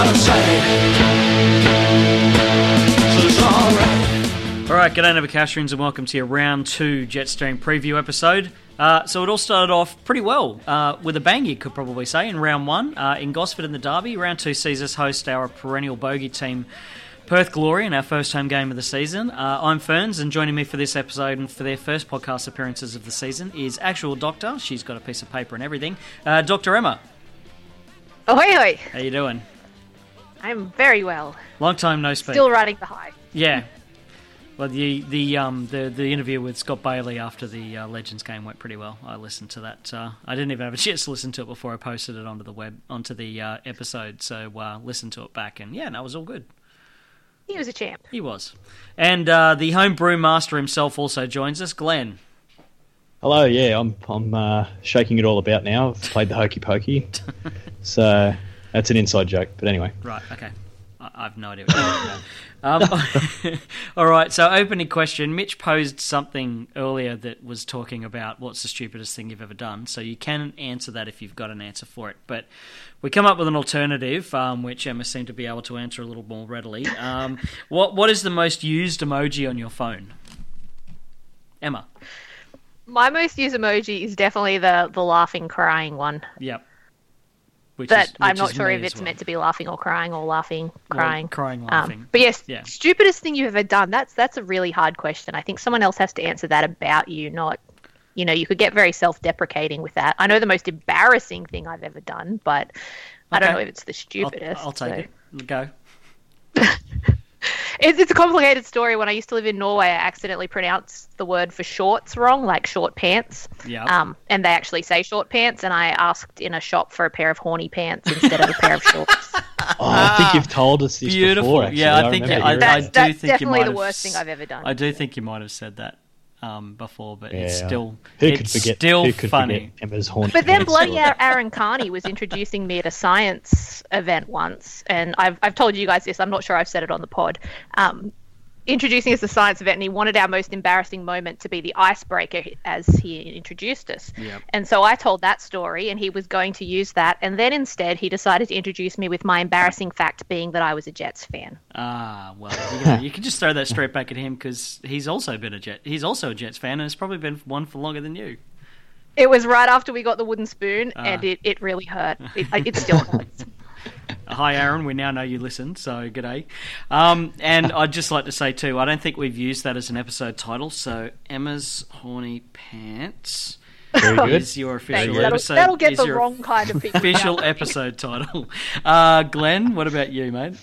gotta say. So it's alright. Alright, g'day Navicastarians and welcome to your round 2 Jetstream preview episode. So it all started off pretty well, with a bang you could probably say, in round 1, in Gosford in the Derby. Round 2 sees us host our perennial bogey team, Perth Glory, in our first home game of the season. I'm Ferns, and joining me for this episode and for their first podcast appearances of the season is actual doctor. She's got a piece of paper and everything. Dr. Emma. Ahoy, hoy. How you doing? I'm very well. Long time no speak. Still riding the high. Yeah. Well, the interview with Scott Bailey after the Legends game went pretty well. I listened to that. I didn't even have a chance to listen to it before I posted it onto the episode. So listened to it back, and yeah, no, it was all good. He was a champ. He was. And the homebrew master himself also joins us, Glenn. Hello, yeah, I'm shaking it all about now. I've played the hokey pokey, so that's an inside joke. But anyway, right, okay, I've no idea what you're talking about. All right, so opening question. Mitch posed something earlier that was talking about what's the stupidest thing you've ever done. So you can answer that if you've got an answer for it. But we come up with an alternative, which Emma seemed to be able to answer a little more readily. What is the most used emoji on your phone? Emma. My most used emoji is definitely the laughing, crying one. Yep. I'm not sure if it's meant to be laughing or crying or laughing, crying. Well, crying, laughing. But yes, yeah. Stupidest thing you've ever done, that's a really hard question. I think someone else has to answer that about you, not, you could get very self-deprecating with that. I know the most embarrassing thing I've ever done, but I don't know if it's the stupidest. I'll take it. Go. It's a complicated story. When I used to live in Norway, I accidentally pronounced the word for shorts wrong, like short pants. Yeah. And they actually say short pants, and I asked in a shop for a pair of horny pants instead of a pair of shorts. I think you've told us this before, actually. Yeah, I think that's definitely you might the worst thing I've ever done. I do think you might have said that before, but it's still who could forget funny. Emma's horny but then pants bloody Aaron Carney was introducing me at a science event once, and I've told you guys this. I'm not sure I've said it on the pod. Introducing us to a science event, and he wanted our most embarrassing moment to be the icebreaker as he introduced us. Yep. And so I told that story, and he was going to use that, and then instead he decided to introduce me with my embarrassing fact being that I was a Jets fan. Well, you can just throw that straight back at him because he's also a Jets fan, and has probably been one for longer than you. It was right after we got the wooden spoon, and it really hurt. It still hurts. Hi, Aaron. We now know you listen, so g'day. And I'd just like to say, too, I don't think we've used that as an episode title, so Emma's Horny Pants is your official episode. That'll get the wrong kind of people. Official episode title. Glenn, what about you, mate?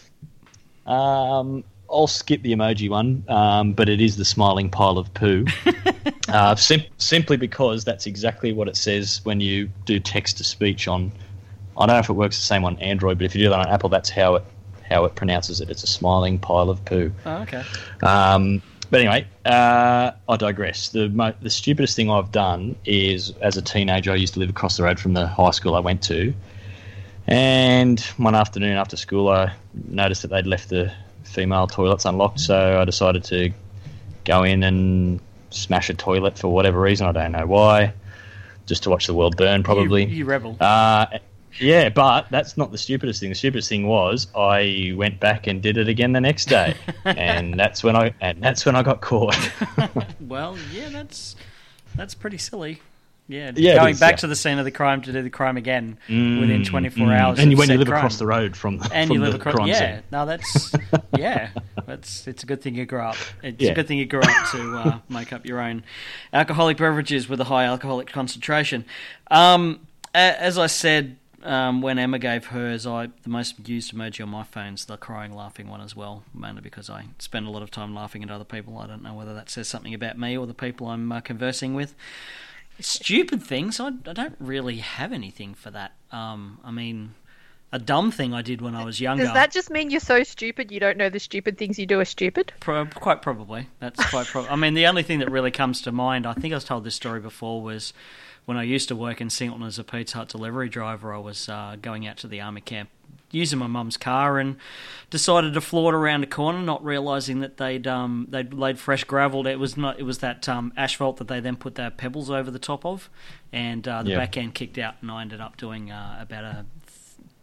I'll skip the emoji one, but it is the smiling pile of poo. Simply because that's exactly what it says when you do text-to-speech on... I don't know if it works the same on Android, but if you do that on Apple, that's how it pronounces it. It's a smiling pile of poo. Oh, okay. But anyway, I digress. The stupidest thing I've done is, as a teenager, I used to live across the road from the high school I went to, and one afternoon after school, I noticed that they'd left the female toilets unlocked, so I decided to go in and smash a toilet for whatever reason. I don't know why. Just to watch the world burn, probably. You rebel. Yeah, but that's not the stupidest thing. The stupidest thing was I went back and did it again the next day, and that's when I got caught. Well, yeah, that's pretty silly. Yeah, going back to the scene of the crime to do the crime again within 24 hours. And when you live across the road from the crime scene. No, that's it's a good thing you grew up. It's a good thing you grew up to make up your own alcoholic beverages with a high alcoholic concentration. As I said. When Emma gave hers, the most used emoji on my phone is the crying, laughing one as well, mainly because I spend a lot of time laughing at other people. I don't know whether that says something about me or the people I'm conversing with. Stupid things, I don't really have anything for that. I mean, a dumb thing I did when I was younger. Does that just mean you're so stupid you don't know the stupid things you do are stupid? Quite probably. That's quite probably. I mean, the only thing that really comes to mind, I think I was told this story before, was... when I used to work in Singleton as a Pizza Hut delivery driver, I was going out to the army camp using my mum's car and decided to floor it around a corner, not realising that they'd laid fresh gravel. It was that asphalt that they then put their pebbles over the top of, and the back end kicked out, and I ended up doing about a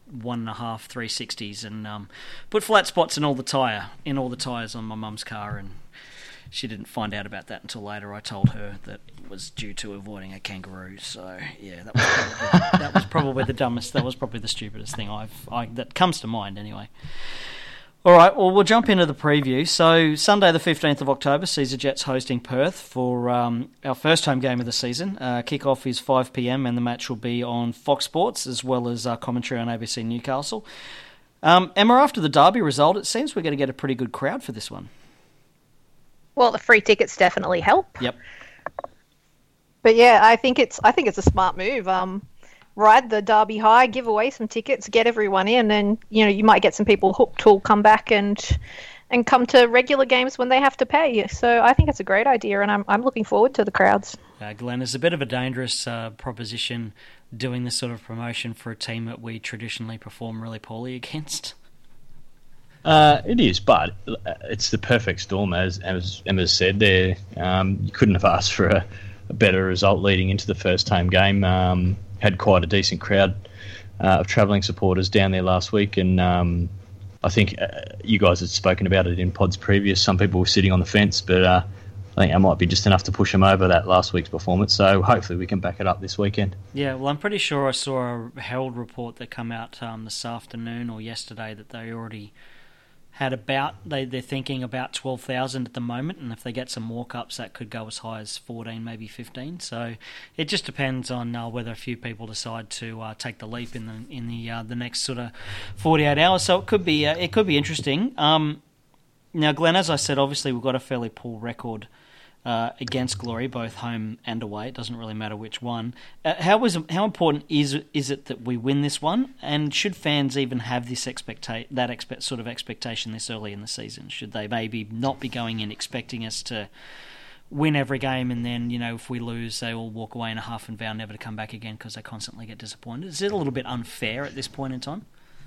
1.5 360s and put flat spots in all the tyres on my mum's car, and she didn't find out about that until later. I told her that it was due to avoiding a kangaroo. So yeah, that was probably the dumbest. That was probably the stupidest thing that comes to mind anyway. All right, well, we'll jump into the preview. So Sunday the 15th of October sees the Jets hosting Perth for our first home game of the season. Kickoff is 5 p.m. and the match will be on Fox Sports as well as commentary on ABC Newcastle. Emma, after the Derby result, it seems we're going to get a pretty good crowd for this one. Well, the free tickets definitely help. Yep. But yeah, I think it's a smart move. Ride the Derby high, give away some tickets, get everyone in, and you might get some people hooked who'll come back and come to regular games when they have to pay. So I think it's a great idea, and I'm looking forward to the crowds. Glenn, it's a bit of a dangerous proposition doing this sort of promotion for a team that we traditionally perform really poorly against. It is, but it's the perfect storm, as Emma said there. You couldn't have asked for a better result leading into the first home game. Had quite a decent crowd of travelling supporters down there last week, and I think you guys had spoken about it in pods previous. Some people were sitting on the fence, but I think that might be just enough to push them over that last week's performance. So hopefully we can back it up this weekend. Yeah, well, I'm pretty sure I saw a Herald report that came out this afternoon or yesterday that they already had they're thinking about 12,000 at the moment, and if they get some walk-ups, that could go as high as 14, maybe 15. So it just depends on whether a few people decide to take the leap in the next sort of 48 hours. So it could be interesting. Now, Glenn, as I said, obviously we've got a fairly poor record against Glory, both home and away. It doesn't really matter which one. How important is it that we win this one? And should fans even have this sort of expectation this early in the season? Should they maybe not be going in expecting us to win every game, and then if we lose, they all walk away in a huff and vow never to come back again because they constantly get disappointed? Is it a little bit unfair at this point in time?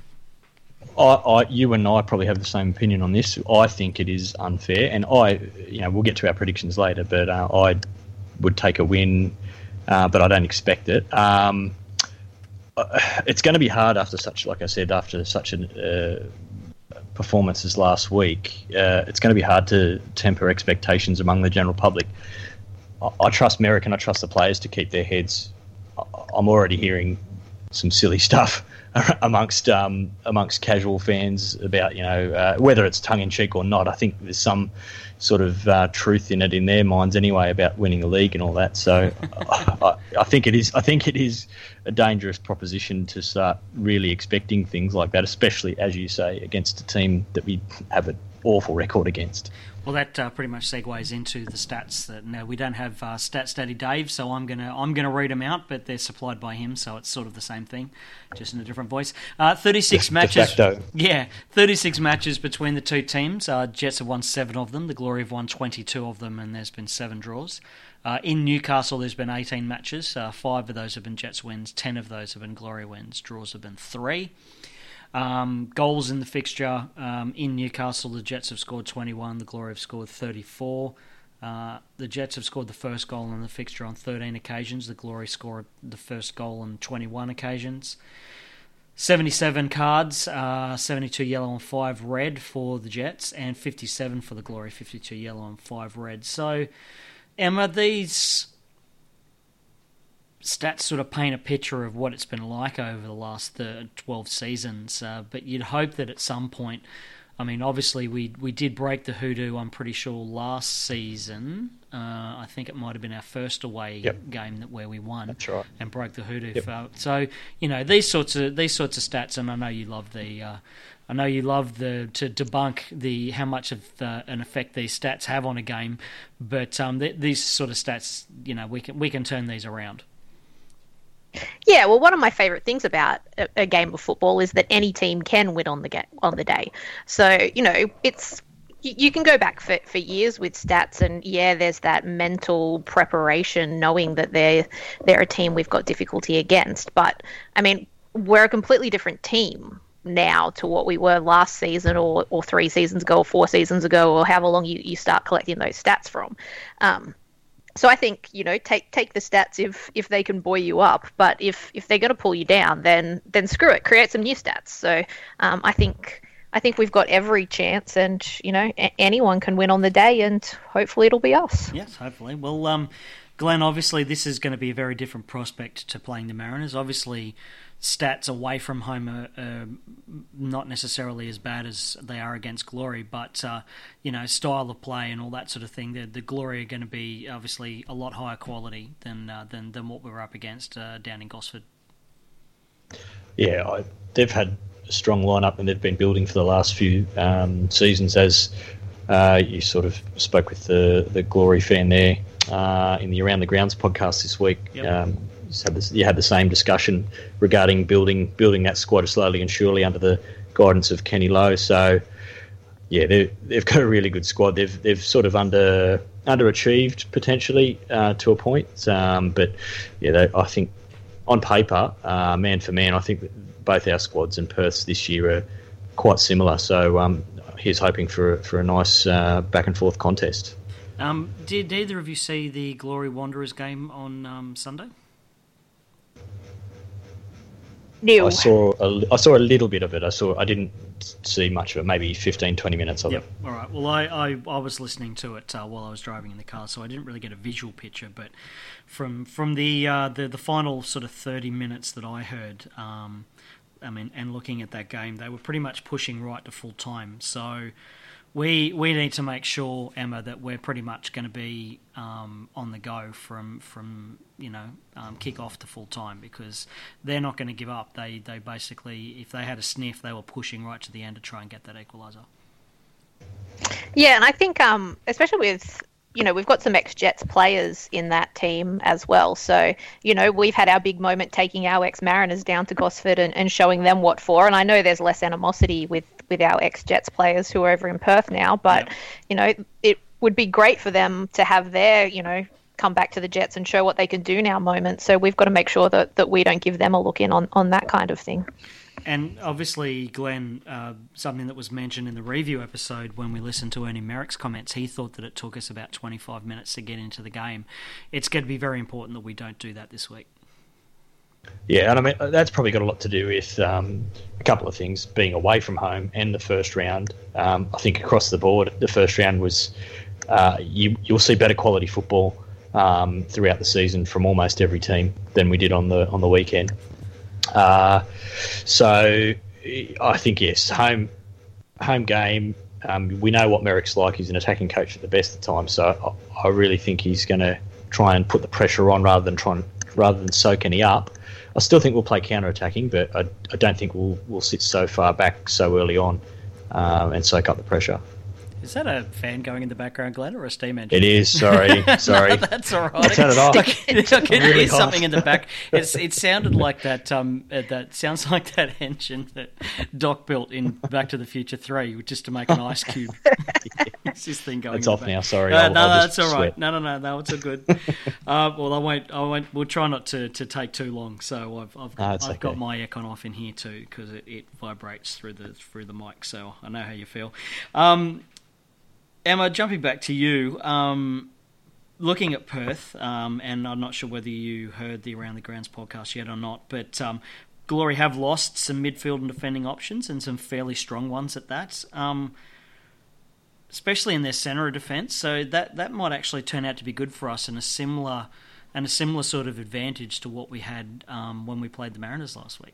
You and I probably have the same opinion on this. I think it is unfair, and we'll get to our predictions later, but I would take a win, but I don't expect it. It's going to be hard after such a performance as last week. It's going to be hard to temper expectations among the general public. I trust Merrick and I trust the players to keep their heads. I'm already hearing some silly stuff amongst casual fans about whether it's tongue in cheek or not. I think there's some sort of truth in it in their minds anyway about winning the league and all that. So I think it is a dangerous proposition to start really expecting things like that, especially as you say against a team that we have an awful record against. Well, that pretty much segues into the stats. That we don't have Stats Daddy Dave, so I'm gonna read them out, but they're supplied by him, so it's sort of the same thing, just in a different voice. 36 matches. De facto. Yeah, 36 matches between the two teams. Jets have won 7 of them. The Glory have won 22 of them, and there's been 7 draws. In Newcastle, there's been 18 matches. 5 of those have been Jets wins. 10 of those have been Glory wins. Draws have been 3. Goals in the fixture in Newcastle, the Jets have scored 21, the Glory have scored 34. The Jets have scored the first goal in the fixture on 13 occasions. The Glory scored the first goal on 21 occasions. 77 cards, 72 yellow and 5 red for the Jets, and 57 for the Glory, 52 yellow and 5 red. So, Emma, these stats sort of paint a picture of what it's been like over the last 12 seasons, but you'd hope that at some point, I mean, obviously we did break the hoodoo, I'm pretty sure, last season. I think it might have been our first away game where we won. That's right. And broke the hoodoo. Yep. So, these sorts of stats, and I know you love to debunk how much of an effect these stats have on a game, but these sort of stats, we can turn these around. Yeah, well, one of my favourite things about a game of football is that any team can win on the day. So, it's you can go back for years with stats, and there's that mental preparation, knowing that they're a team we've got difficulty against. But I mean, we're a completely different team now to what we were last season, or 3 seasons ago, or 4 seasons ago, or however long you start collecting those stats from. So I think, take the stats if they can buoy you up, but if they're going to pull you down, then screw it, create some new stats. So I think we've got every chance, and anyone can win on the day, and hopefully it'll be us. Yes, hopefully. Well, Glenn, obviously this is going to be a very different prospect to playing the Mariners. Obviously, stats away from home are not necessarily as bad as they are against Glory, but style of play and all that sort of thing, the Glory are going to be obviously a lot higher quality than what we were up against down in Gosford. Yeah, they've had a strong lineup, and they've been building for the last few seasons. As you sort of spoke with the Glory fan there in the Around the Grounds podcast this week. Yep. You had the same discussion regarding building that squad slowly and surely under the guidance of Kenny Lowe. So, yeah, they've got a really good squad. They've sort of underachieved potentially to a point, but yeah, I think on paper, man for man, I think that both our squads and Perth's this year are quite similar. So he's hoping for a nice back and forth contest. Did either of you see the Glory Wanderers game on Sunday? No. I saw a little bit of it. I didn't see much of it, maybe 15, 20 minutes of it. All right. Well, I was listening to it while I was driving in the car, so I didn't really get a visual picture. But from the final sort of 30 minutes that I heard, and looking at that game, they were pretty much pushing right to full time. So we need to make sure, Emma, that we're pretty much going to be on the go from kick off to full time, because they're not going to give up. They basically, if they had a sniff, they were pushing right to the end to try and get that equaliser. Yeah, and I think especially with we've got some ex-Jets players in that team as well. So, we've had our big moment taking our ex-Mariners down to Gosford and showing them what for. And I know there's less animosity with our ex-Jets players who are over in Perth now, but, it would be great for them to have their, come back to the Jets and show what they can do now moment. So we've got to make sure that we don't give them a look in on that kind of thing. And obviously, Glenn, something that was mentioned in the review episode when we listened to Ernie Merrick's comments, he thought that it took us about 25 minutes to get into the game. It's going to be very important that we don't do that this week. Yeah, and I mean, that's probably got a lot to do with a couple of things, being away from home and the first round. I think across the board, the first round was you'll see better quality football throughout the season from almost every team than we did on the weekend. So I think, yes, home game. We know what Merrick's like. He's an attacking coach at the best of times. So I really think he's going to try and put the pressure on rather than soak any up. I still think we'll play counter-attacking, but I don't think we'll sit so far back so early on and soak up the pressure. Is that a fan going in the background, Glenn, or a steam engine? It is. Sorry. No, that's all right. I turned it off. I can hear something in the back. It sounded like that. That sounds like that engine that Doc built in Back to the Future 3, just to make an ice cube. It's this thing going. It's off now. Sorry. No, that's all right. No, it's all good. Well, I won't. We'll try not to take too long. So I've got my aircon off in here too, because it vibrates through the mic. So I know how you feel. Emma, jumping back to you, looking at Perth, and I'm not sure whether you heard the Around the Grounds podcast yet or not, but Glory have lost some midfield and defending options, and some fairly strong ones at that, especially in their centre of defence. So that might actually turn out to be good for us, and a similar sort of advantage to what we had when we played the Mariners last week.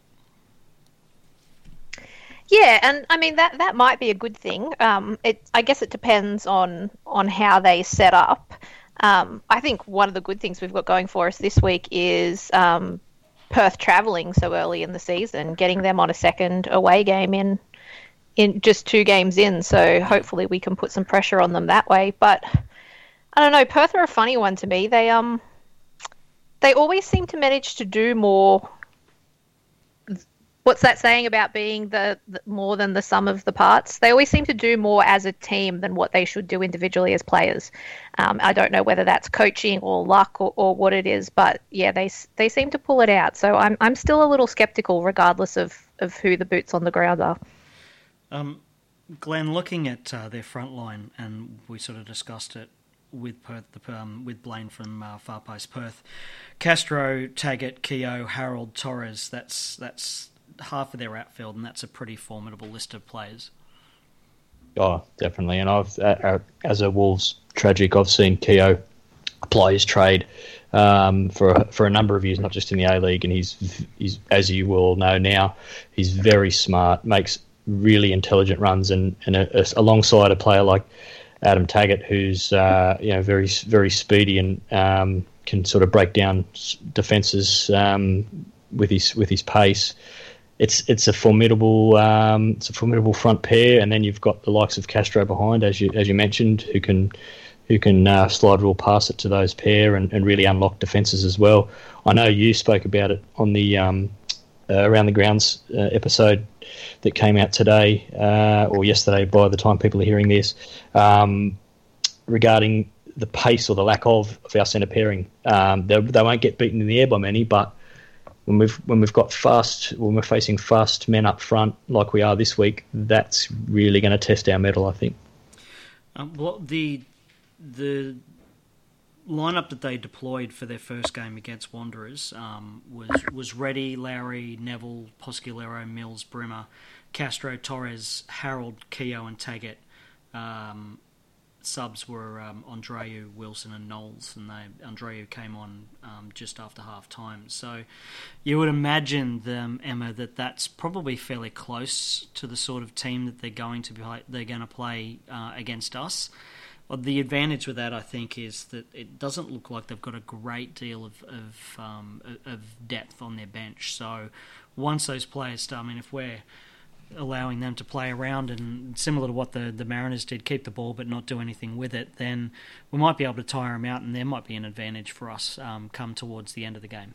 Yeah, and I mean that might be a good thing. I guess it depends on how they set up. I think one of the good things we've got going for us this week is Perth travelling so early in the season, getting them on a second away game in just 2 games in. So hopefully we can put some pressure on them that way. But I don't know, Perth are a funny one to me. They always seem to manage to do more. What's that saying about being the more than the sum of the parts? They always seem to do more as a team than what they should do individually as players. I don't know whether that's coaching or luck or what it is, but yeah, they seem to pull it out. So I'm still a little skeptical, regardless of who the boots on the ground are. Glenn, looking at their front line, and we sort of discussed it with Perth, with Blaine from Far Post Perth. Castro, Taggart, Keogh, Harold, Torres. That's half of their outfield, and that's a pretty formidable list of players. Oh, definitely. And I've, as a Wolves tragic, I've seen Keogh apply his trade for a number of years, not just in the A-League, and he's as you will know now, he's very smart, makes really intelligent runs, and alongside a player like Adam Taggart, who's very very speedy and can sort of break down defences with his pace. It's a formidable front pair, and then you've got the likes of Castro behind, as you mentioned, who can slide rule pass it to those pair and really unlock defences as well. I know you spoke about it on the Around the Grounds episode that came out today or yesterday by the time people are hearing this, regarding the pace or the lack of our centre pairing. They won't get beaten in the air by many, but when we're facing fast men up front like we are this week, that's really going to test our mettle, I think. The lineup that they deployed for their first game against Wanderers was Reddy, Lowry, Neville, Posculero, Mills, Brimmer, Castro, Torres, Harold, Keogh and Taggart. Subs were Andreu, Wilson and Knowles, and Andreu came on just after half time. So you would imagine them, Emma, that's probably fairly close to the sort of team that they're going to play against us. Well, the advantage with that, I think, is that it doesn't look like they've got a great deal of depth on their bench. So once those players start, if we're allowing them to play around and similar to what the Mariners did, keep the ball but not do anything with it, then we might be able to tire them out, and there might be an advantage for us come towards the end of the game.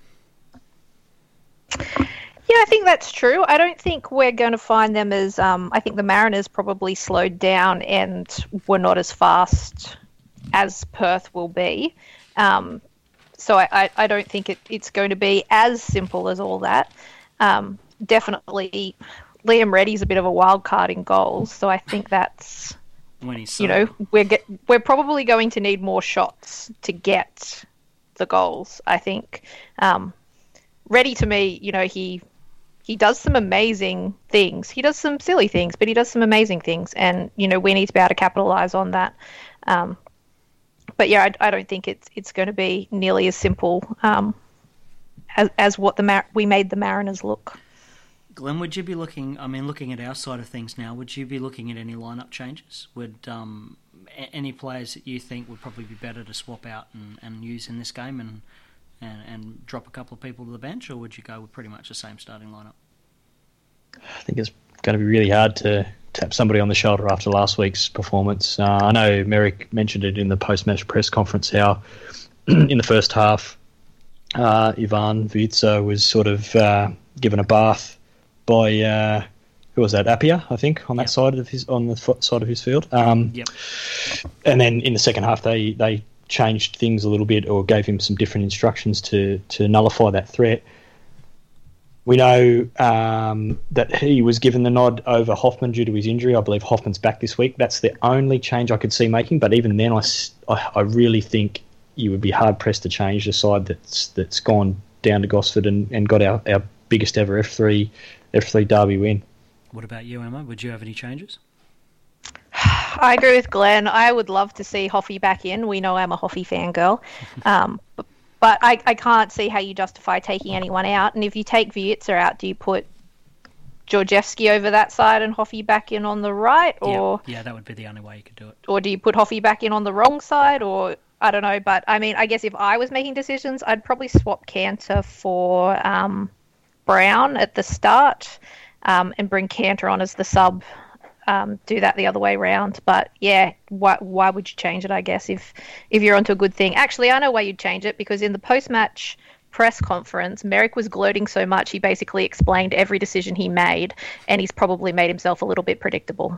Yeah, I think that's true. I don't think we're going to find them as... I think the Mariners probably slowed down and were not as fast as Perth will be. So I don't think it's going to be as simple as all that. Definitely, Liam Reddy's a bit of a wild card in goals, so I think that's... When he's we're probably going to need more shots to get the goals, I think. Reddy, to me, he does some amazing things. He does some silly things, but he does some amazing things. And, we need to be able to capitalise on that. But, yeah, I don't think it's going to be nearly as simple as what we made the Mariners look. Glenn, would you be looking at our side of things now, would you be looking at any lineup changes? Would any players that you think would probably be better to swap out and use in this game and drop a couple of people to the bench, or would you go with pretty much the same starting lineup? I think it's going to be really hard to tap somebody on the shoulder after last week's performance. I know Merrick mentioned it in the post-match press conference how in the first half Ivan Vujica was sort of given a bath by who was that? Appiah, I think, on that side of his field. Yep. And then in the second half, they changed things a little bit or gave him some different instructions to nullify that threat. We know that he was given the nod over Hoffman due to his injury. I believe Hoffman's back this week. That's the only change I could see making. But even then, I really think you would be hard pressed to change the side that's gone down to Gosford and got our biggest ever F3 derby win. What about you, Emma? Would you have any changes? I agree with Glenn. I would love to see Hoffy back in. We know I'm a Hoffy fangirl. But I can't see how you justify taking anyone out. And if you take Vujica out, do you put Georgievski over that side and Hoffy back in on the right? Or yeah, that would be the only way you could do it. Or do you put Hoffy back in on the wrong side? Or I don't know. But, I guess if I was making decisions, I'd probably swap Cantor for Brown at the start and bring Cantor on as the sub. Do that the other way round. But yeah, why would you change it, I guess, if you're onto a good thing? Actually, I know why you'd change it, because in the post-match press conference, Merrick was gloating so much he basically explained every decision he made, and he's probably made himself a little bit predictable.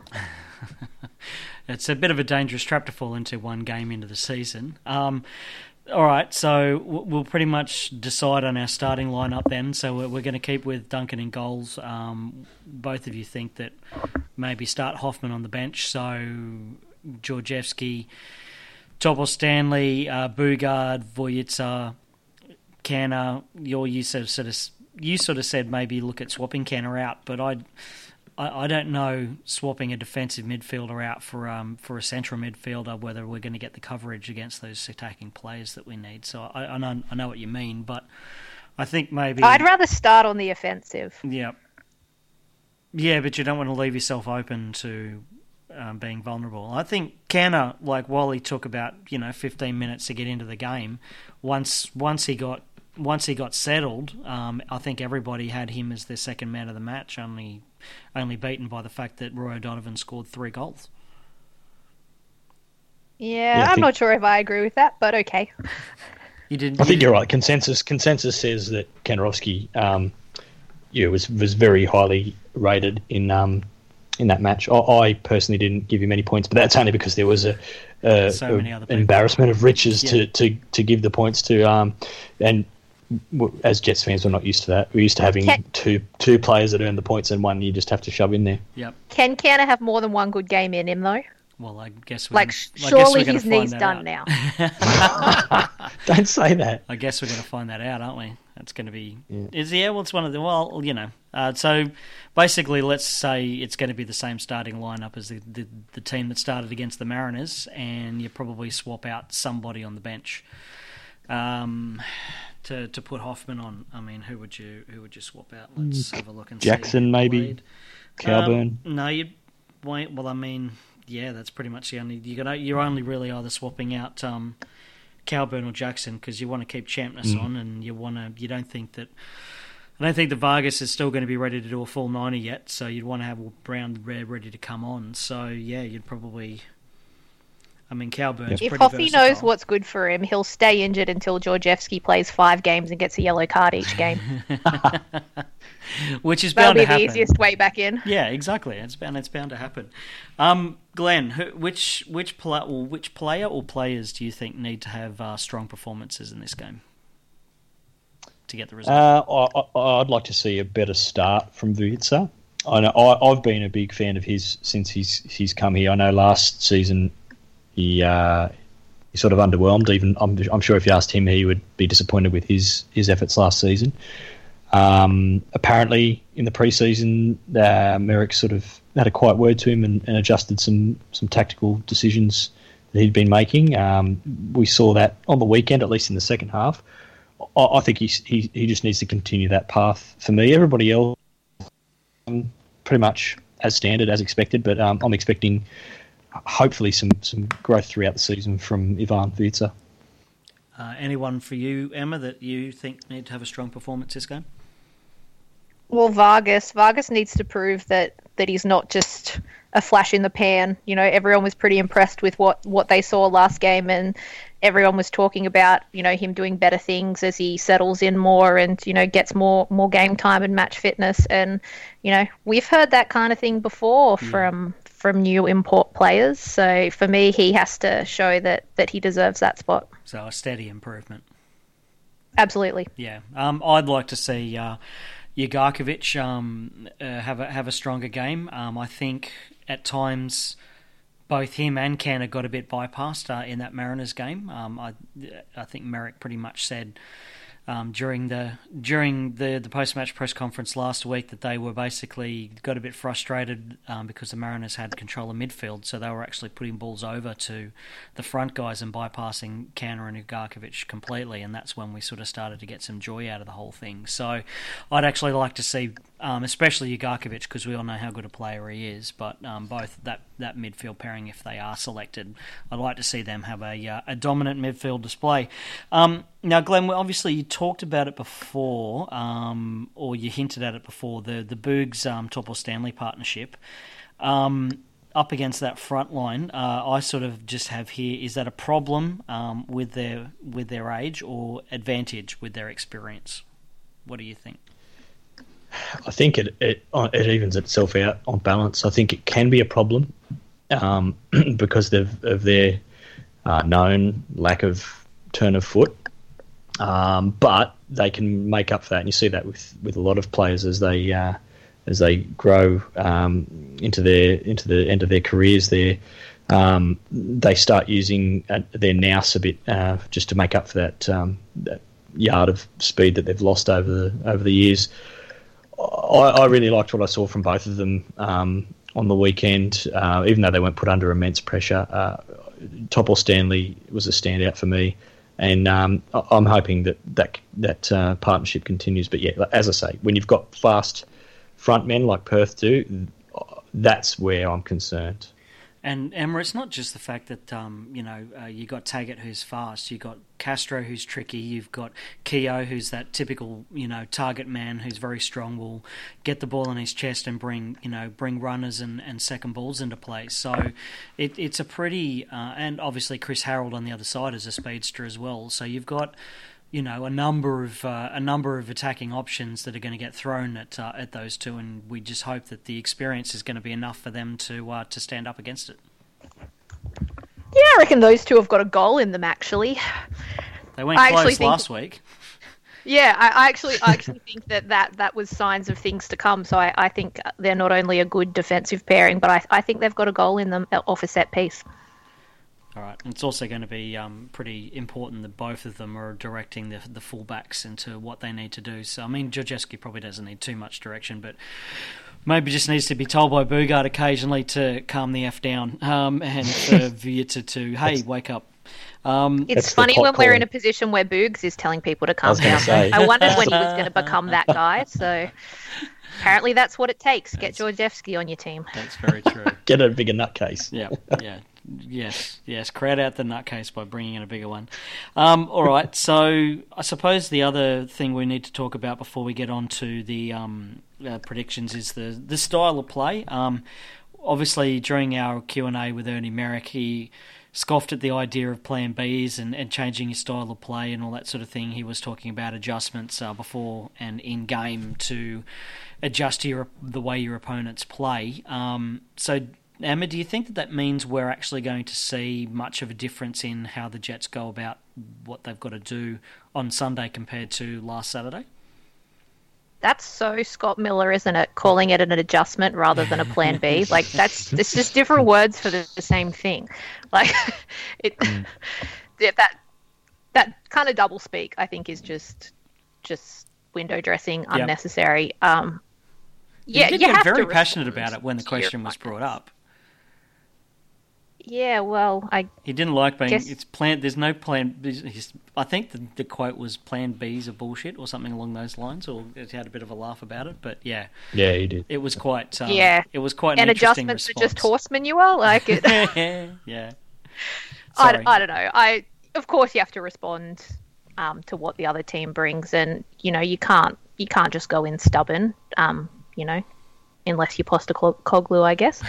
It's a bit of a dangerous trap to fall into one game into the season. All right, so we'll pretty much decide on our starting lineup then. So we're going to keep with Duncan in goals. Both of you think that maybe start Hoffman on the bench. So Georgievski, Topor Stanley, Bugard, Vojica, Canner. You sort of said maybe look at swapping Canner out, but I don't know swapping a defensive midfielder out for a central midfielder whether we're going to get the coverage against those attacking players that we need. So I know what you mean, but I think maybe I'd rather start on the offensive. Yeah, but you don't want to leave yourself open to being vulnerable. I think Canner, like Wally took about 15 minutes to get into the game. Once he got settled, I think everybody had him as their second man of the match, only beaten by the fact that Roy O'Donovan scored 3 goals. Yeah, I'm not sure if I agree with that, but okay. I think you're right. Consensus says that Kanerowski, was very highly rated in that match. I personally didn't give him any points, but that's only because there was an embarrassment of riches to give the points to. And as Jets fans, we're not used to that. We're used to having two players that earn the points and one you just have to shove in there. Yep. Can Canner have more than one good game in him, though? Well, I guess surely his knee's done now. Don't say that. I guess we're going to find that out, aren't we? That's going to be... Yeah. Well, it's one of the... Well, so basically, let's say it's going to be the same starting lineup as the team that started against the Mariners, and you probably swap out somebody on the bench to put Hoffman on. I mean, who would you swap out? Let's have a look and Jackson, see. maybe. Calburn. No, you wait. Well, I mean... Yeah, that's pretty much the only... You're only really either swapping out Calburn or Jackson because you want to keep Champness on, and you don't think that... I don't think that Vargas is still going to be ready to do a full 90 yet, so you'd want to have Brown ready to come on. So, yeah, you'd probably... I mean, Calburn's pretty versatile. If Hoffy knows what's good for him, he'll stay injured until Georgievski plays 5 games and gets a yellow card each game. Which is bound to happen. That'll be the easiest way back in. Yeah, exactly. It's bound to happen. Glenn, which player or players do you think need to have strong performances in this game to get the result? I'd like to see a better start from Vujica. I know I've been a big fan of his since he's come here. I know last season he sort of underwhelmed. Even I'm sure if you asked him, he would be disappointed with his efforts last season. Apparently, in the pre-season, Merrick sort of had a quiet word to him and adjusted some tactical decisions that he'd been making. We saw that on the weekend, at least in the second half. I think he just needs to continue that path. For me, everybody else pretty much as standard, as expected, but I'm expecting hopefully some growth throughout the season from Ivan Vujica. Anyone for you, Emma, that you think need to have a strong performance this game? Well, Vargas needs to prove that he's not just a flash in the pan. Everyone was pretty impressed with what they saw last game, and everyone was talking about, him doing better things as he settles in more and, gets more game time and match fitness. And, we've heard that kind of thing before from new import players. So for me, he has to show that he deserves that spot. So a steady improvement. Absolutely. Yeah. I'd like to see Ugarkovic have a stronger game. I think at times both him and Canner got a bit bypassed in that Mariners game. I think Merrick pretty much said during the post-match press conference last week that they were basically got a bit frustrated because the Mariners had control of midfield, so they were actually putting balls over to the front guys and bypassing Canner and Ugarkovic completely, and that's when we sort of started to get some joy out of the whole thing. So I'd actually like to see, especially Ugarkovic, because we all know how good a player he is, but both that midfield pairing, if they are selected, I'd like to see them have a dominant midfield display. Now, Glenn, obviously you talked about it before, or you hinted at it before, the Boogs Topor Stanley partnership. Up against that front line, I sort of just have here, is that a problem with their age or advantage with their experience? What do you think? I think it evens itself out on balance. I think it can be a problem because of their known lack of turn of foot. But they can make up for that, and you see that with a lot of players as they grow into the end of their careers. they start using their nous a bit just to make up for that yard of speed that they've lost over the years. I really liked what I saw from both of them on the weekend, even though they weren't put under immense pressure. Topol Stanley was a standout for me, and I'm hoping that partnership continues. But yeah, as I say, when you've got fast front men like Perth do, that's where I'm concerned. And Emma, it's not just the fact that you got Taggart who's fast, you got Castro who's tricky, you've got Keogh who's that typical target man who's very strong, will get the ball in his chest and bring runners and second balls into play. So it's a pretty and obviously Chris Harold on the other side is a speedster as well. So you've got a number of attacking options that are going to get thrown at those two, and we just hope that the experience is going to be enough for them to stand up against it. Yeah, I reckon those two have got a goal in them. Actually, they went close last week. Yeah, I actually think that was signs of things to come. So I think they're not only a good defensive pairing, but I think they've got a goal in them off a set piece. All right. It's also going to be pretty important that both of them are directing the fullbacks into what they need to do. So, I mean, Georgescu probably doesn't need too much direction, but maybe just needs to be told by Boogaard occasionally to calm the F down and for Vieira to, hey, wake up. It's funny when we're in a position where Boogs is telling people to calm down. I wondered when he was going to become that guy, so apparently that's what it takes. Get Georgescu on your team. That's very true. Get a bigger nutcase. Yeah. Yes. Crowd out the nutcase by bringing in a bigger one. All right, so I suppose the other thing we need to talk about before we get on to the predictions is the style of play. Obviously, during our Q&A with Ernie Merrick, he scoffed at the idea of plan Bs and changing his style of play and all that sort of thing. He was talking about adjustments before and in game to adjust to the way your opponents play. So, Emma, do you think that means we're actually going to see much of a difference in how the Jets go about what they've got to do on Sunday compared to last Saturday? That's so Scott Miller, isn't it? Calling it an adjustment rather than a plan B. It's just different words for the same thing. That kind of double speak, I think, is just window dressing, unnecessary. You did get very passionate about it when the question was brought up. Yeah, well, he didn't like being. It's plan. There's no plan. I think the quote was "Plan B's are bullshit" or something along those lines, or he had a bit of a laugh about it. But yeah, he did. It was quite. It was quite an interesting response. Adjustments are just horse manure, like it. Yeah. I don't know. Of course you have to respond to what the other team brings, and you can't just go in stubborn. Unless you're Postecoglou, I guess.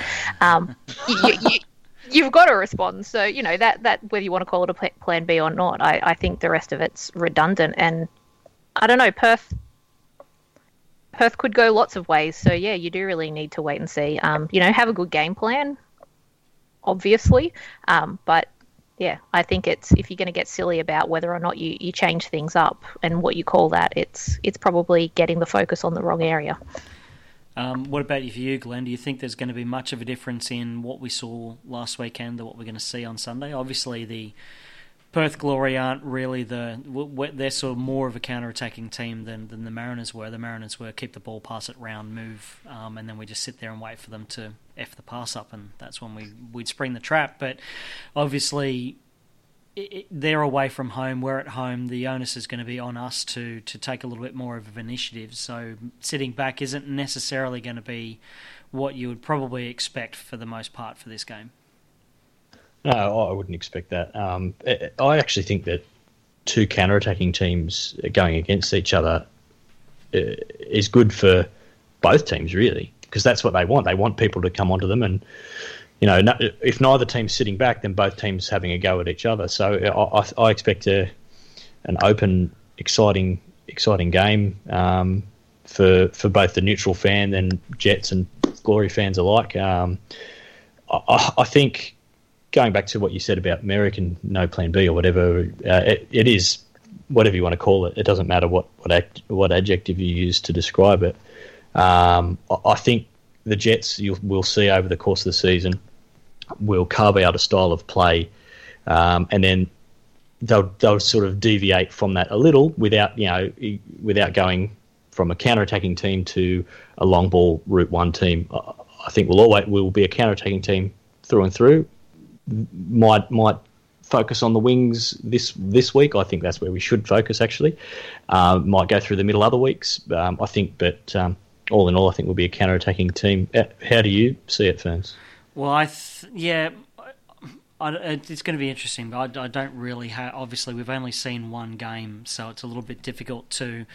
You've got to respond. So, that whether you want to call it a plan B or not, I think the rest of it's redundant. And I don't know, Perth could go lots of ways. So, yeah, you do really need to wait and see. Have a good game plan, obviously. But, yeah, I think if you're going to get silly about whether or not you change things up and what you call that, it's probably getting the focus on the wrong area. What about you, Glenn? Do you think there's going to be much of a difference in what we saw last weekend to what we're going to see on Sunday? Obviously, the Perth Glory aren't really they're sort of more of a counter-attacking team than the Mariners were. The Mariners were keep the ball, pass it round, move, and then we just sit there and wait for them to F the pass up, and that's when we'd spring the trap. But obviously, they're away from home, we're at home, the onus is going to be on us to take a little bit more of an initiative. So sitting back isn't necessarily going to be what you would probably expect for the most part for this game. No, I wouldn't expect that. I actually think that two counter-attacking teams going against each other is good for both teams, really, because that's what they want. They want people to come onto them and if neither team's sitting back, then both teams having a go at each other. So I expect an open, exciting game for both the neutral fan and Jets and Glory fans alike. I think going back to what you said about Merrick and no plan B or whatever, it is whatever you want to call it. It doesn't matter what adjective you use to describe it. I think the Jets we'll see over the course of the season will carve out a style of play, and then they'll sort of deviate from that a little without going from a counter-attacking team to a long ball route one team. I think we'll be a counter-attacking team through and through. Might focus on the wings this week. I think that's where we should focus, actually. Might go through the middle other weeks, I think, but all in all, I think we'll be a counter-attacking team. How do you see it, Ferns? Well, it's going to be interesting, but I don't really have... Obviously, we've only seen one game, so it's a little bit difficult to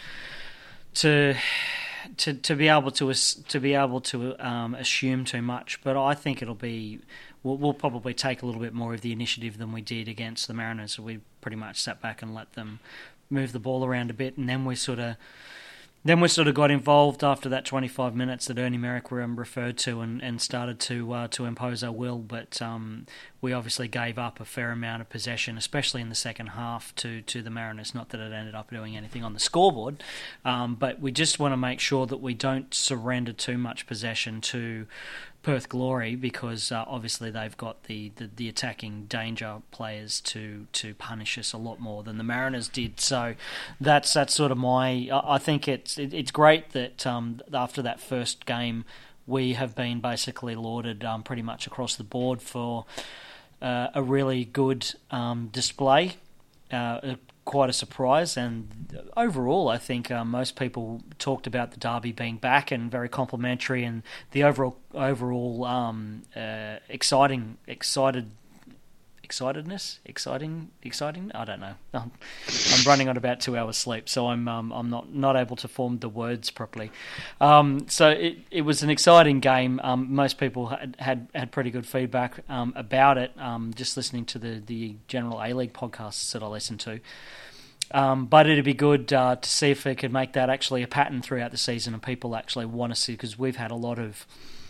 be able to assume too much. But I think it'll be... We'll probably take a little bit more of the initiative than we did against the Mariners. So we pretty much sat back and let them move the ball around a bit, and then we sort of got involved after that 25 minutes that Ernie Merrick referred to, and started to impose our will. But we obviously gave up a fair amount of possession, especially in the second half, to the Mariners. Not that it ended up doing anything on the scoreboard, but we just want to make sure that we don't surrender too much possession to Perth Glory, because obviously they've got the attacking danger players to punish us a lot more than the Mariners did. So that's sort of my... I think it's great that after that first game we have been basically lauded pretty much across the board for a really good display. Quite a surprise, and overall I think most people talked about the derby being back and very complimentary, and the overall exciting I don't know. I'm running on about 2 hours sleep, so I'm not able to form the words properly. So it was an exciting game. Most people had pretty good feedback about it. Just listening to the general A-League podcasts that I listen to. But it'd be good to see if we could make that actually a pattern throughout the season, and people actually want to see, because we've had a lot of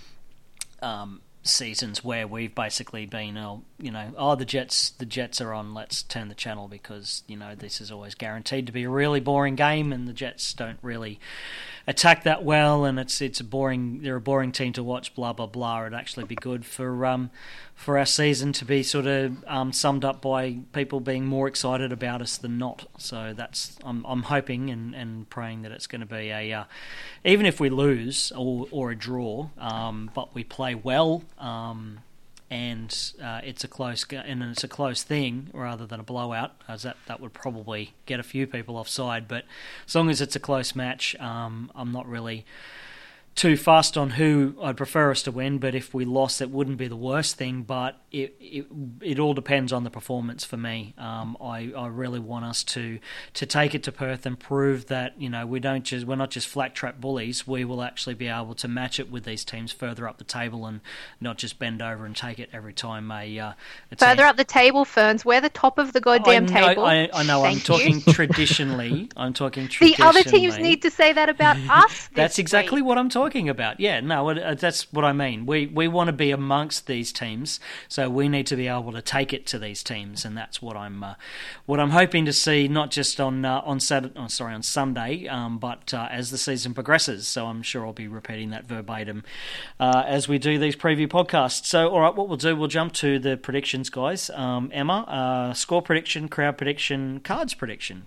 seasons where we've basically been, the Jets are on, let's turn the channel, because this is always guaranteed to be a really boring game, and the Jets don't really attack that well, and they're a boring team to watch, blah blah blah. It'd actually be good for our season to be sort of summed up by people being more excited about us than not. So that's I'm hoping and praying that it's going to be a even if we lose or a draw, but we play well, and it's a close thing rather than a blowout, as that would probably get a few people offside. But as long as it's a close match, I'm not really too fussed on who I'd prefer us to win, but if we lost, it wouldn't be the worst thing. But it all depends on the performance for me. I really want us to take it to Perth and prove that we're not just flat trap bullies. We will actually be able to match it with these teams further up the table, and not just bend over and take it every time further up the table. Ferns, we're the top of the goddamn table. I know. I'm talking traditionally. The other teams need to say that about us. That's exactly what I'm talking about. Yeah, no, that's what I mean. We want to be amongst these teams, so we need to be able to take it to these teams, and that's what I'm hoping to see, not just on Sunday, but as the season progresses. So I'm sure I'll be repeating that verbatim as we do these preview podcasts. So, all right, what we'll do, we'll jump to the predictions, guys. Emma, score prediction, crowd prediction, cards prediction.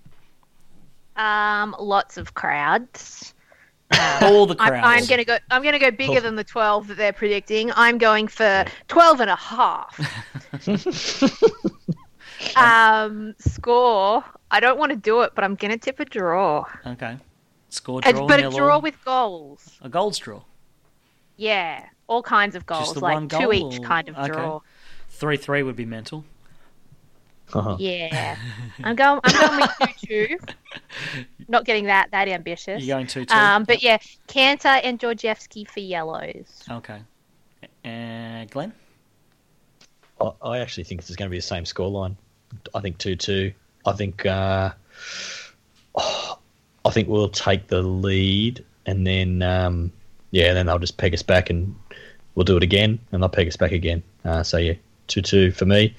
Lots of crowds. All the crowds. I'm gonna go bigger than the 12 that they're predicting. I'm going for 12.5. Score. I don't want to do it, but I'm gonna tip a draw. Okay. Score draw. But a draw with goals. A goals draw. Yeah, all kinds of goals, like 2 each kind of draw. 3-3 would be mental. Uh-huh. Yeah, I'm going with 2-2. Not getting that ambitious. You're going 2-2. But yeah, Cantor and Georgievski for yellows. Okay. Glenn? I actually think it's going to be the same scoreline. I think 2-2. I think we'll take the lead, and then then they'll just peg us back, and we'll do it again, and they'll peg us back again. 2-2 for me.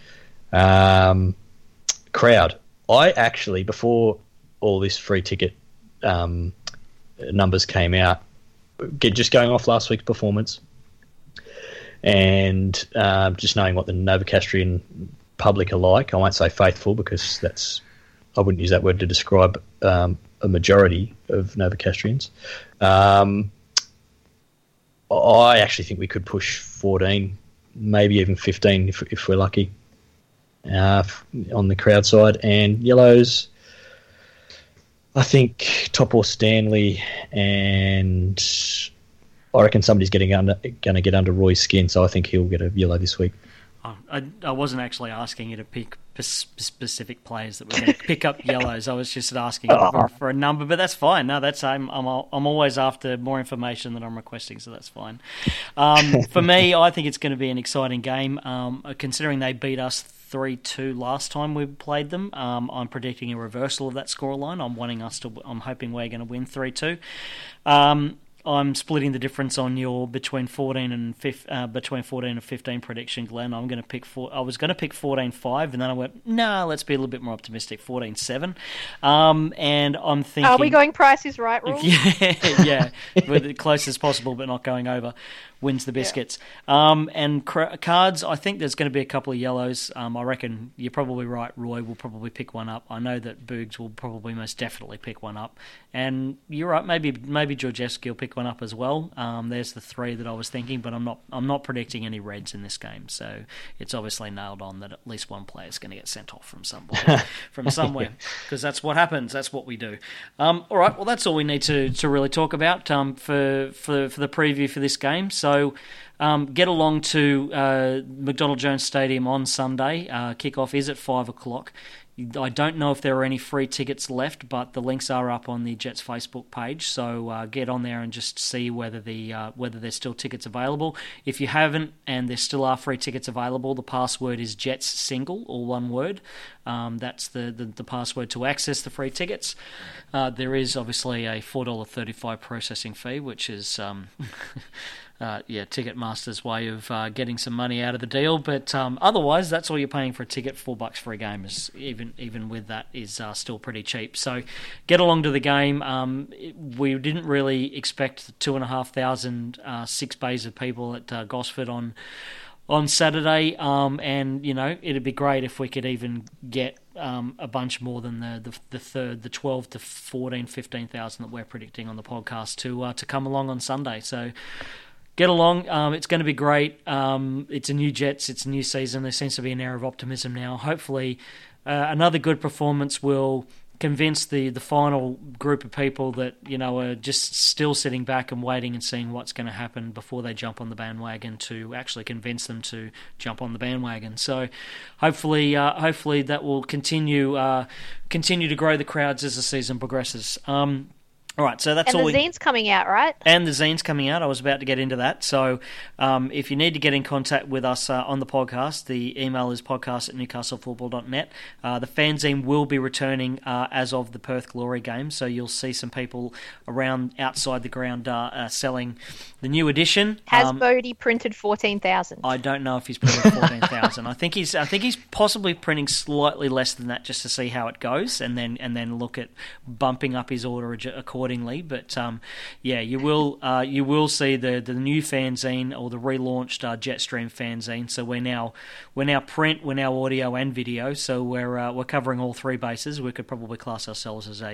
Crowd. I actually, before all this free ticket numbers came out, just going off last week's performance, And just knowing what the Novocastrian public are like, I won't say faithful because I wouldn't use that word to describe a majority of Novocastrians. I actually think we could push 14, maybe even 15 if we're lucky on the crowd side. And Yellows, I think Top or Stanley, and I reckon somebody's going to get under Roy's skin, so I think he'll get a yellow this week. I wasn't actually asking you to pick specific players that were going to pick up yellows. I was just asking for a number, but that's fine. No, that's I'm always after more information than I'm requesting, so that's fine. For me, I think it's going to be an exciting game. Considering they beat us 3-2 last time we played them, I'm predicting a reversal of that scoreline. I'm hoping we're going to win 3-2. I'm splitting the difference on your between 14 and 15 prediction, Glenn. I was going to pick 14-5, and then I went, let's be a little bit more optimistic, 14-7. And I'm thinking, are we going Price is Right rule? yeah, with the close as possible, but not going over. Wins the biscuits. Yeah. And cards, I think there's going to be a couple of yellows. I reckon you're probably right. Roy will probably pick one up. I know that Boogs will probably most definitely pick one up. And you're right, maybe Georgievski will pick one up as well. There's the three that I was thinking, but I'm not predicting any reds in this game. So it's obviously nailed on that at least one player is going to get sent off from somewhere, because that's what happens. That's what we do. All right, well that's all we need to really talk about for the preview for this game. So get along to McDonald Jones Stadium on Sunday. Kickoff is at 5 o'clock. I don't know if there are any free tickets left, but the links are up on the Jets Facebook page. So get on there and just see whether there's still tickets available. If you haven't and there still are free tickets available, the password is Jets Single, all one word. That's the password to access the free tickets. There is obviously a $4.35 processing fee, which is Ticketmaster's way of getting some money out of the deal. But otherwise, that's all you're paying for a ticket. $4 for a game is even with that is still pretty cheap. So get along to the game. We didn't really expect 2,500 six bays of people at Gosford on Saturday, and it'd be great if we could even get a bunch more than the 12 to 14, 15,000 that we're predicting on the podcast to come along on Sunday. So get along. It's going to be great. It's a new Jets. It's a new season. There seems to be an air of optimism now. Hopefully, another good performance will convince the final group of people that are just still sitting back and waiting and seeing what's going to happen before they jump on the bandwagon, to actually convince them to jump on the bandwagon. So hopefully that will continue to grow the crowds as the season progresses. All right, so that's all. And the zine's coming out, right? And the zine's coming out. I was about to get into that. So if you need to get in contact with us on the podcast, the email is podcast@newcastlefootball.net. The fanzine will be returning as of the Perth Glory game, so you'll see some people around outside the ground selling the new edition. Has Bodie printed 14,000? I don't know if he's printed 14,000. I think he's possibly printing slightly less than that just to see how it goes, and then look at bumping up his order accordingly. But you will see the new fanzine, or the relaunched Jetstream fanzine. So we're now print, we're now audio and video. So we're covering all three bases. We could probably class ourselves as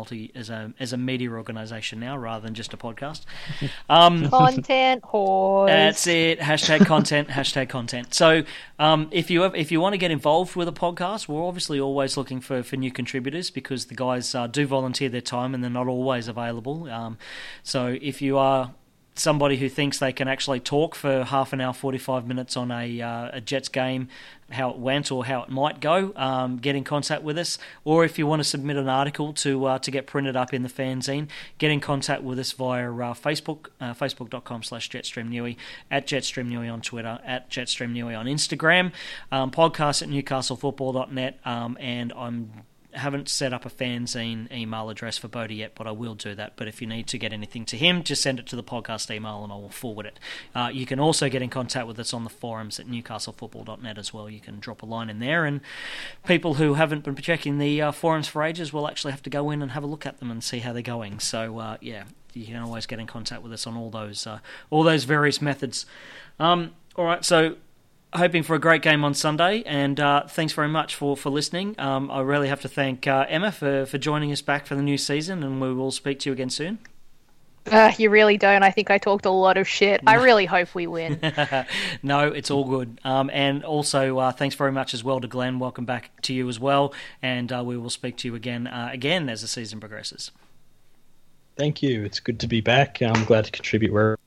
a media organisation now, rather than just a podcast. Content whores. That's it. Hashtag content. So if you want to get involved with a podcast, we're obviously always looking for new contributors, because the guys do volunteer their time and they're not always available. So if you are somebody who thinks they can actually talk for half an hour, 45 minutes on a Jets game, how it went or how it might go, get in contact with us. Or if you want to submit an article to get printed up in the fanzine, get in contact with us via Facebook, facebook.com/JetstreamNewy, at JetstreamNewy on Twitter, at JetstreamNewy on Instagram, podcast@newcastlefootball.net, and haven't set up a fanzine email address for Bodie yet, but I will do that. But if you need to get anything to him, just send it to the podcast email and I will forward it. You can also get in contact with us on the forums at newcastlefootball.net as well. You can drop a line in there, and people who haven't been checking the forums for ages will actually have to go in and have a look at them and see how they're going. So you can always get in contact with us on all those various methods. All right, so hoping for a great game on Sunday, and thanks very much for listening. I really have to thank Emma for joining us back for the new season, and we will speak to you again soon. You really don't. I think I talked a lot of shit. I really hope we win. No, it's all good. And also, thanks very much as well to Glenn. Welcome back to you as well, and we will speak to you again as the season progresses. Thank you. It's good to be back. I'm glad to contribute where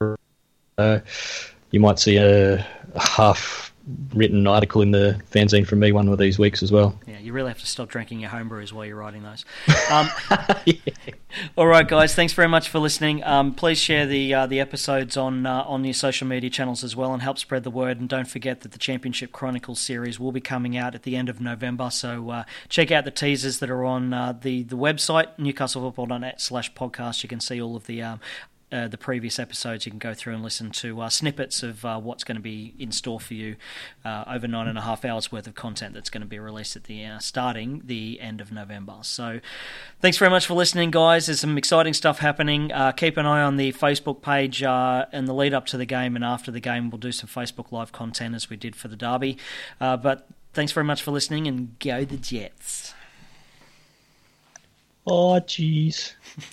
you might see a half-written article in the fanzine from me one of these weeks as well. Yeah, you really have to stop drinking your homebrews while you're writing those. Yeah. All right, guys, thanks very much for listening. Please share the episodes on your social media channels as well and help spread the word. And don't forget that the Championship Chronicles series will be coming out at the end of November. So check out the teasers that are on the website, newcastlefootball.net/podcast. You can see all of the previous episodes. You can go through and listen to snippets of what's going to be in store for you over 9.5 hours worth of content that's going to be released at the starting the end of November. So thanks very much for listening, guys. There's some exciting stuff happening. Keep an eye on the Facebook page in the lead up to the game, and after the game we'll do some Facebook Live content as we did for the Derby. But thanks very much for listening, and go the Jets. Oh, jeez.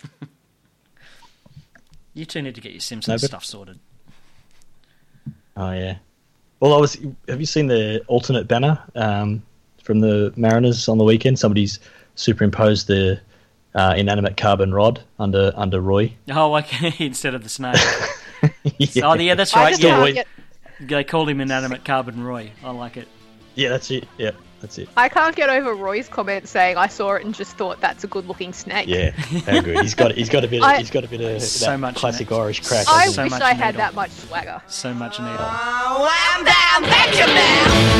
You two need to get your Simpsons stuff sorted. Oh, yeah. Well, have you seen the alternate banner from the Mariners on the weekend? Somebody's superimposed the inanimate carbon rod under Roy. Oh, okay, instead of the snake. Yeah. Oh, yeah, that's right. Get... They called him inanimate carbon Roy. I like it. Yeah, that's it. Yeah, that's it. I can't get over Roy's comment saying I saw it and just thought that's a good-looking snake. Yeah, how good. He's got a bit of so that much classic Irish crack. I so wish much I had needle. that much swagger. So much needle. Oh, I'm down, Benjamin!